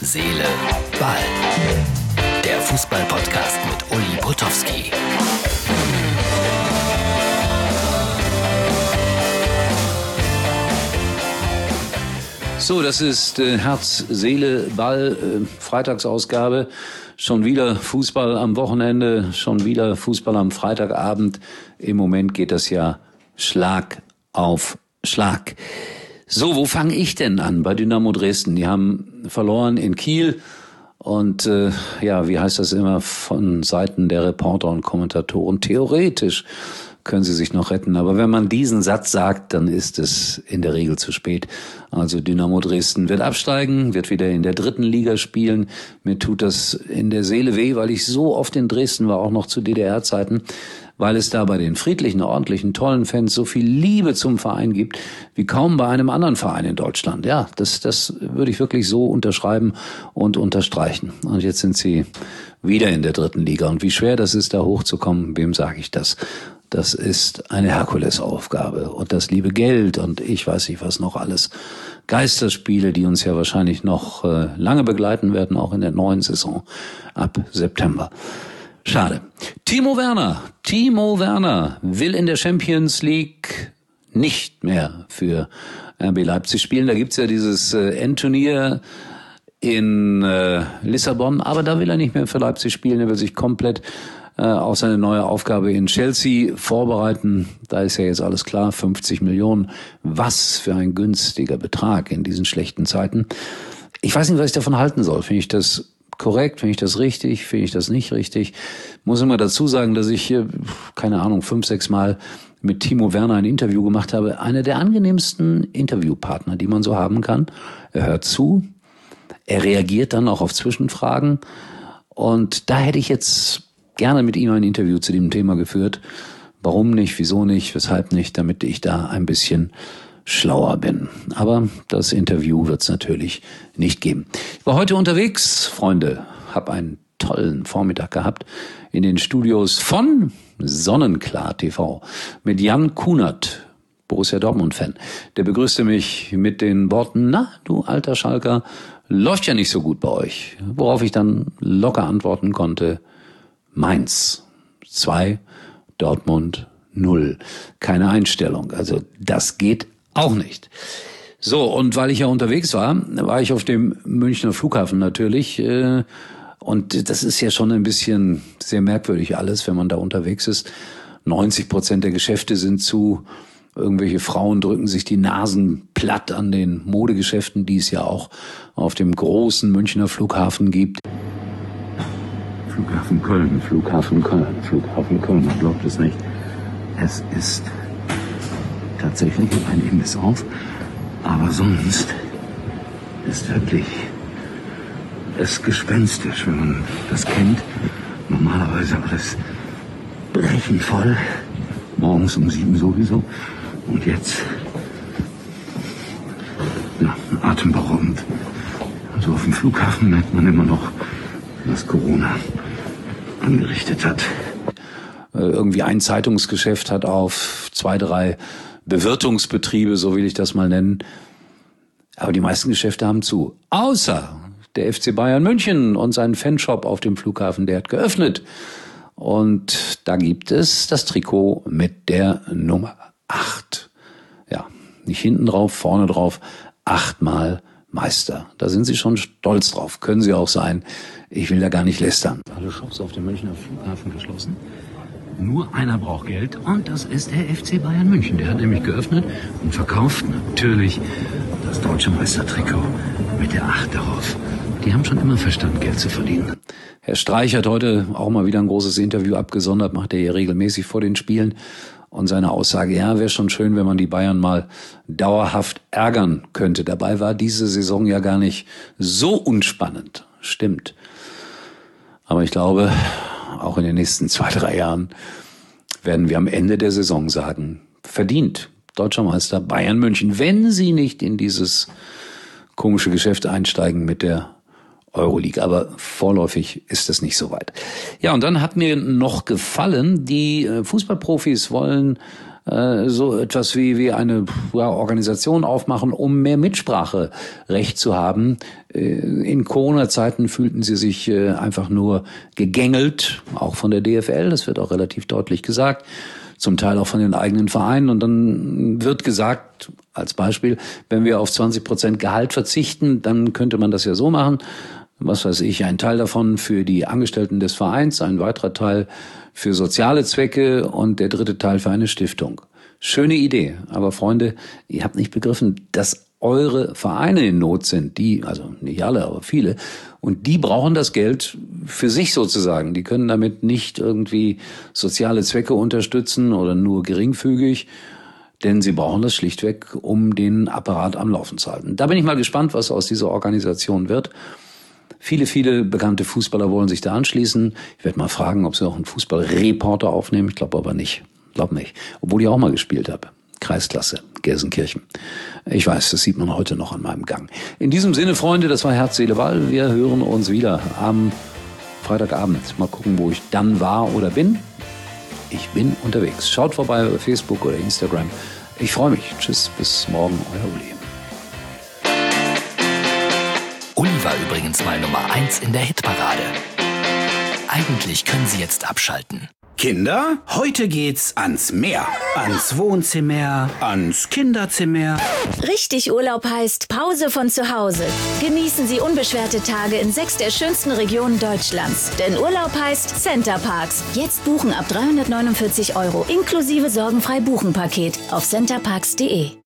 Seele, Ball. Der Fußball-Podcast mit Uli Potowski. So, das ist Herz, Seele, Ball, Freitagsausgabe. Schon wieder Fußball am Wochenende, schon wieder Fußball am Freitagabend. Im Moment geht das ja Schlag auf Schlag. So, wo fange ich denn an? Bei Dynamo Dresden. Die haben verloren in Kiel. Und wie heißt das immer von Seiten der Reporter und Kommentatoren? Theoretisch können sie sich noch retten. Aber wenn man diesen Satz sagt, dann ist es in der Regel zu spät. Also Dynamo Dresden wird absteigen, wird wieder in der 3. Liga spielen. Mir tut das in der Seele weh, weil ich so oft in Dresden war, auch noch zu DDR-Zeiten, weil es da bei den friedlichen, ordentlichen, tollen Fans so viel Liebe zum Verein gibt, wie kaum bei einem anderen Verein in Deutschland. Ja, das würde ich wirklich so unterschreiben und unterstreichen. Und jetzt sind sie wieder in der 3. Liga. Und wie schwer das ist, da hochzukommen, wem sage ich das? Das ist eine Herkulesaufgabe. Und das liebe Geld und ich weiß nicht was noch alles. Geisterspiele, die uns ja wahrscheinlich noch lange begleiten werden, auch in der neuen Saison ab September. Schade. Timo Werner will in der Champions League nicht mehr für RB Leipzig spielen. Da gibt's ja dieses Endturnier in Lissabon, aber da will er nicht mehr für Leipzig spielen. Er will sich komplett auf seine neue Aufgabe in Chelsea vorbereiten. Da ist ja jetzt alles klar, 50 Millionen. Was für ein günstiger Betrag in diesen schlechten Zeiten. Ich weiß nicht, was ich davon halten soll. Finde ich das korrekt? Finde ich das richtig? Finde ich das nicht richtig? Muss immer dazu sagen, dass ich hier, 5, 6 Mal mit Timo Werner ein Interview gemacht habe. Einer der angenehmsten Interviewpartner, die man so haben kann. Er hört zu. Er reagiert dann auch auf Zwischenfragen. Und da hätte ich jetzt gerne mit ihm ein Interview zu dem Thema geführt. Warum nicht, wieso nicht, weshalb nicht, damit ich da ein bisschen schlauer bin. Aber das Interview wird es natürlich nicht geben. Ich war heute unterwegs, Freunde, habe einen tollen Vormittag gehabt in den Studios von Sonnenklar TV mit Jan Kunert, Borussia Dortmund-Fan. Der begrüßte mich mit den Worten, na, du alter Schalker, läuft ja nicht so gut bei euch. Worauf ich dann locker antworten konnte, Mainz 2, Dortmund 0. Keine Einstellung. Also das geht auch nicht. So, und weil ich ja unterwegs war ich auf dem Münchner Flughafen natürlich. Und das ist ja schon ein bisschen sehr merkwürdig alles, wenn man da unterwegs ist. 90% der Geschäfte sind zu. Irgendwelche Frauen drücken sich die Nasen platt an den Modegeschäften, die es ja auch auf dem großen Münchner Flughafen gibt. Flughafen Köln, man glaubt es nicht. Es ist tatsächlich ein Imbiss auf, aber sonst ist wirklich es gespenstisch, wenn man das kennt. Normalerweise alles brechend voll, morgens um 7 sowieso und jetzt atemberaubend. Also auf dem Flughafen merkt man immer noch, was Corona angerichtet hat. Irgendwie ein Zeitungsgeschäft hat auf 2, 3 Bewirtungsbetriebe, so will ich das mal nennen. Aber die meisten Geschäfte haben zu. Außer der FC Bayern München und seinen Fanshop auf dem Flughafen, der hat geöffnet. Und da gibt es das Trikot mit der Nummer 8. Ja, nicht hinten drauf, vorne drauf, 8-mal Meister. Da sind sie schon stolz drauf. Können sie auch sein. Ich will da gar nicht lästern. Alle Shops auf dem Münchner Flughafen geschlossen. Nur einer braucht Geld und das ist der FC Bayern München. Der hat nämlich geöffnet und verkauft natürlich das deutsche Meistertrikot mit der 8 darauf. Die haben schon immer verstanden, Geld zu verdienen. Herr Streich hat heute auch mal wieder ein großes Interview abgesondert, macht er hier regelmäßig vor den Spielen. Und seine Aussage, ja, wäre schon schön, wenn man die Bayern mal dauerhaft ärgern könnte. Dabei war diese Saison ja gar nicht so unspannend. Stimmt. Aber ich glaube, auch in den nächsten 2, 3 Jahren werden wir am Ende der Saison sagen, verdient Deutscher Meister Bayern München, wenn sie nicht in dieses komische Geschäft einsteigen mit der Euroleague. Aber vorläufig ist es nicht so weit. Ja, und dann hat mir noch gefallen, die Fußballprofis wollen so etwas wie eine Organisation aufmachen, um mehr Mitspracherecht zu haben. In Corona-Zeiten fühlten sie sich einfach nur gegängelt, auch von der DFL, das wird auch relativ deutlich gesagt, zum Teil auch von den eigenen Vereinen. Und dann wird gesagt, als Beispiel, wenn wir auf 20% Gehalt verzichten, dann könnte man das ja so machen, was weiß ich, ein Teil davon für die Angestellten des Vereins, ein weiterer Teil für soziale Zwecke und der dritte Teil für eine Stiftung. Schöne Idee, aber Freunde, ihr habt nicht begriffen, dass eure Vereine in Not sind, also nicht alle, aber viele, und die brauchen das Geld für sich sozusagen. Die können damit nicht irgendwie soziale Zwecke unterstützen oder nur geringfügig, denn sie brauchen das schlichtweg, um den Apparat am Laufen zu halten. Da bin ich mal gespannt, was aus dieser Organisation wird. Viele bekannte Fußballer wollen sich da anschließen. Ich werde mal fragen, ob sie auch einen Fußballreporter aufnehmen. Ich glaube aber nicht. Obwohl ich auch mal gespielt habe. Kreisklasse, Gelsenkirchen. Ich weiß, das sieht man heute noch an meinem Gang. In diesem Sinne, Freunde, das war Herz, Seele, Ball. Wir hören uns wieder am Freitagabend. Mal gucken, wo ich dann war oder bin. Ich bin unterwegs. Schaut vorbei bei Facebook oder Instagram. Ich freue mich. Tschüss, bis morgen, euer Uli. Uli war übrigens mal Nummer 1 in der Hitparade. Eigentlich können Sie jetzt abschalten. Kinder, heute geht's ans Meer. Ans Wohnzimmer, ans Kinderzimmer. Richtig Urlaub heißt Pause von zu Hause. Genießen Sie unbeschwerte Tage in 6 der schönsten Regionen Deutschlands. Denn Urlaub heißt Centerparks. Jetzt buchen ab 349 € inklusive sorgenfrei Buchen-Paket auf centerparks.de.